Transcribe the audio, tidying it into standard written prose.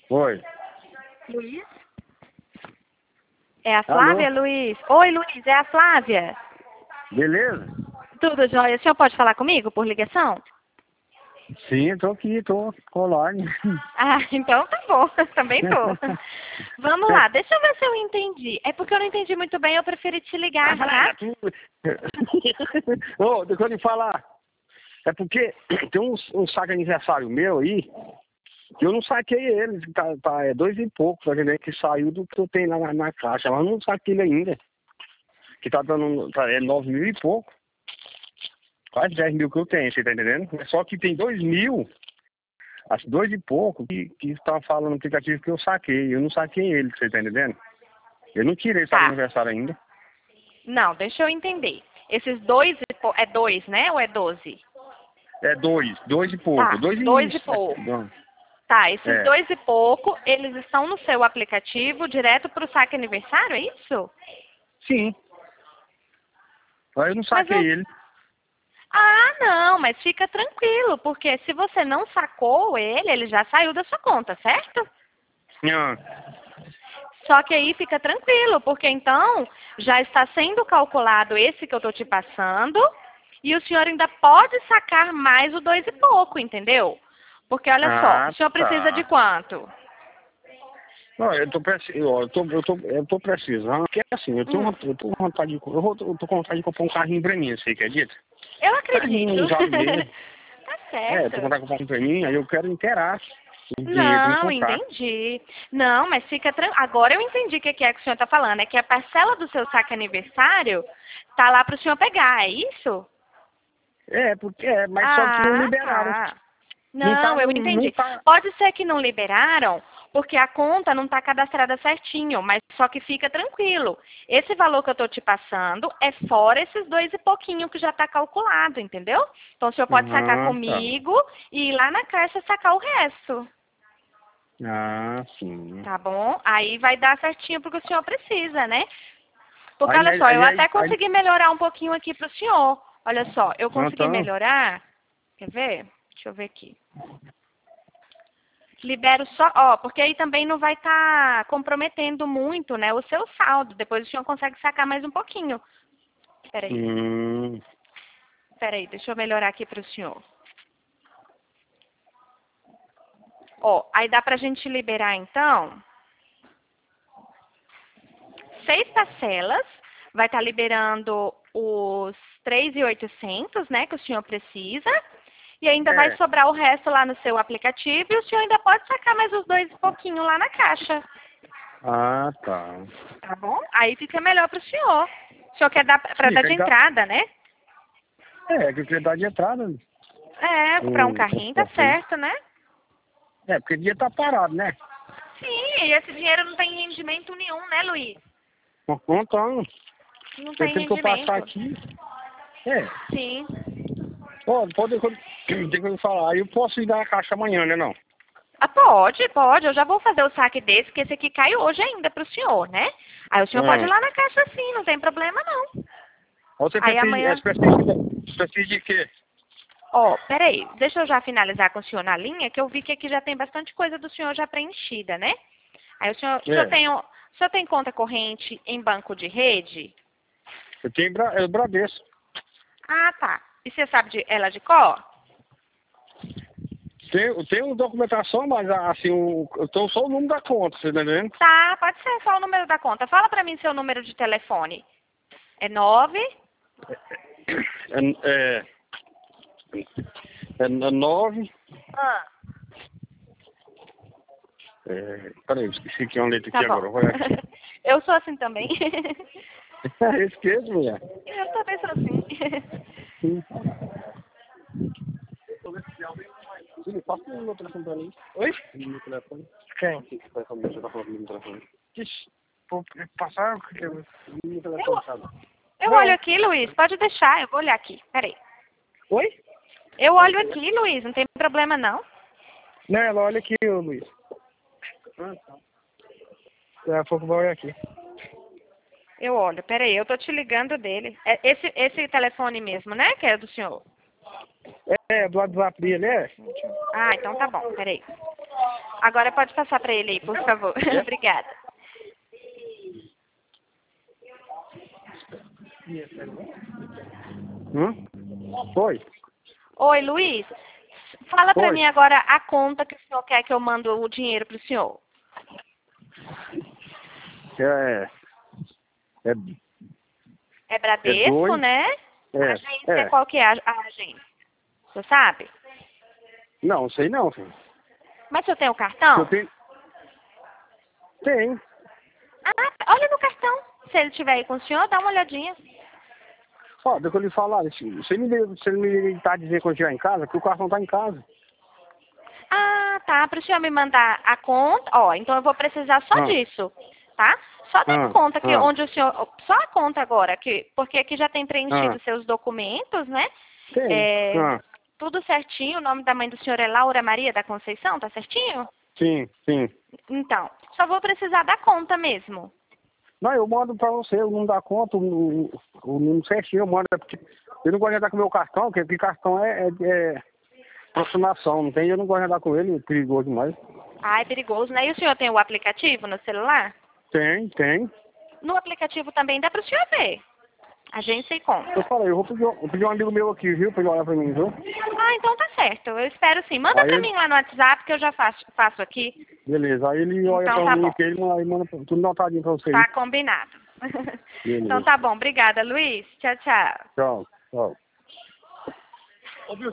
Oi. Luiz? É a Flávia, Alô? Luiz? Oi, Luiz, é a Flávia. Beleza? Tudo jóia? O senhor pode falar comigo por ligação? Sim, tô aqui, tô online. Ah, então tá bom, também tô. Vamos lá, deixa eu ver se eu entendi. É porque eu não entendi muito bem, eu preferi te ligar, tá? Ô, deixa eu te falar. É porque tem um saco aniversário meu aí, que eu não saquei ele, é 2 e pouco, tá entendendo? Que saiu do que eu tenho lá na caixa, mas eu não saquei ele ainda. Que tá dando, é 9 mil e pouco. Quase 10 mil que eu tenho, você tá entendendo? Só que tem 2 mil, as 2 e pouco, que tá falando no aplicativo que eu saquei. Eu não saquei ele, você tá entendendo? Eu não tirei esse Tá. aniversário ainda. Não, deixa eu entender. Esses dois, é 2, né? Ou é 12? É 2 e pouco. Tá, 2 dois e... e pouco. Não, Tá, esses é, 2 e pouco, eles estão no seu aplicativo direto pro saque aniversário, é isso? sim. Mas eu não Mas saquei não. ele. Ah, não, mas fica tranquilo, porque se você não sacou ele já saiu da sua conta, certo? Não. Só que aí fica tranquilo, porque então já está sendo calculado esse que eu estou te passando e o senhor ainda pode sacar mais o 2 e pouco, entendeu? Porque olha só, o Ah, senhor precisa de tá. quanto? Não, eu tô precisando, porque assim, Hum, eu tô com vontade de, eu tô com vontade de comprar um carrinho pra mim, você acredita? eu Carrinho acredito. usado mesmo. Tá É, eu tô com certo. vontade de comprar um pra mim, aí eu quero inteirar o dinheiro pra me Não, comprar. entendi. Não, mas fica tranquilo. Agora eu entendi o que é que o senhor está falando. É que a parcela do seu saque aniversário tá lá para o senhor pegar, é isso? É, porque mas só que não Ah, liberaram. tá. Não tá, Não, eu não entendi. tá. Pode ser que não liberaram, porque a conta não está cadastrada certinho, mas só que fica tranquilo. Esse valor que eu estou te passando é fora esses 2 e pouquinho que já está calculado, entendeu? Então o senhor pode sacar Ah, tá. comigo e ir lá na caixa sacar o resto. Ah, sim. Tá bom? Aí vai dar certinho porque o senhor precisa, né? Porque Aí, olha aí, só, eu aí, até aí, consegui melhorar um pouquinho aqui pro senhor. Olha só, eu consegui então, melhorar. Quer ver? Deixa eu ver aqui. Libero só, ó, porque aí também não vai estar comprometendo muito, né, o seu saldo. Depois o senhor consegue sacar mais um pouquinho. Peraí, hum, peraí, deixa eu melhorar aqui pro senhor. Ó, aí dá pra gente liberar então 6 parcelas, vai estar liberando os 3.800, né, que o senhor precisa, e ainda vai é. sobrar o resto lá no seu aplicativo, e o senhor ainda pode sacar mais os 2 e pouquinho lá na caixa, Ah, tá. tá bom? Aí fica melhor para o senhor. O senhor quer dar para Sim, dar de entrada, né? que eu queria dar de entrada. É, comprar um carrinho, tá Transporte aí. certo, né? É, porque o dia tá parado, né? Sim, e esse dinheiro não tem rendimento nenhum, né, Luiz? Então, Não tem prefiro que eu passar rendimento. aqui. É. Sim. Pode deixa eu falar. Aí eu posso ir dar a caixa amanhã, né, não? Ah, pode, pode. Eu já vou fazer o saque desse, que esse aqui cai hoje ainda para o senhor, né? Aí o senhor pode ir Ah. lá na caixa sim, não tem problema não. Você Aí amanhã. precisa de quê? Ó, peraí, deixa eu já finalizar com o senhor na linha, que eu vi que aqui já tem bastante coisa do senhor já preenchida, né? Aí É. o senhor tem conta corrente em banco de rede? Eu tenho eu Bradesco. Ah, tá. E você sabe ela de cor? Tenho documentação, mas assim, eu tenho só o número da conta, você tá entendendo? Tá, pode ser só o número da conta. Fala pra mim seu número de telefone. É 9? É, é 9. Ah, Peraí, eu esqueci aqui uma letra tá aqui bom. agora. Eu vou olhar aqui. Eu sou assim também. Eu esqueço, mulher. Eu também sou assim. Sim. Filho, passa o meu telefone pra mim. Oi? O meu telefone. Quem? Você tá falando, já tá falando do meu telefone. Ixi, vou passar o que eu... Meu telefone, sabe? Eu olho Não. aqui, Luiz. Pode deixar, eu vou olhar aqui. Peraí. Oi? Eu olho aqui, Luiz. Não tem problema, não. Não, ela olha aqui, ô Luiz. Daqui a pouco vai olhar aqui. Eu olho. Peraí, eu tô te ligando dele. É esse telefone mesmo, né? Que é do senhor. Do WhatsApp dele, é? Ah, então tá bom. Peraí. Agora pode passar para ele aí, por favor. Obrigada. Foi? Oi, Luiz. Fala para Oi. mim agora a conta que o senhor quer que eu mando o dinheiro para o senhor. É É Bradesco, dois. né? A agência, qual que é a agência? Você sabe? Não, sei não, filho. Mas o senhor tem o cartão? Eu tenho... Tem. Ah, olha no cartão. Se ele estiver aí com o senhor, dá uma olhadinha. Ó, deixa eu lhe falar, você me tá dizendo quando chegar em casa, que o cartão tá em casa. Ah, tá. Para o senhor me mandar a conta. Ó, então eu vou precisar só disso, tá? Só da conta que onde o senhor. Só a conta agora, porque aqui já tem preenchido seus documentos, né? Tem. Tudo certinho. O nome da mãe do senhor é Laura Maria da Conceição, tá certinho? Sim, sim. Então, só vou precisar da conta mesmo. Não, eu mando pra você, o número da conta, o número certinho, eu mando. Porque eu não gosto de andar com o meu cartão, porque cartão é aproximação, não tem? Eu não gosto de andar com ele, é perigoso demais. Ah, é perigoso, né? E o senhor tem o aplicativo no celular? Tem. No aplicativo também dá para o senhor ver. Agência e conta. Eu falei, eu vou pedir um amigo meu aqui, viu? Pra ele olhar pra mim, viu? Ah, então tá certo. Eu espero sim. Manda pra mim lá no WhatsApp que eu já faço aqui. Beleza, aí ele olha Então, pra tá mim bom. aqui, ele manda tudo notadinho pra você. Tá combinado. Então tá bom. Obrigada, Luiz. Tchau, tchau. Tchau.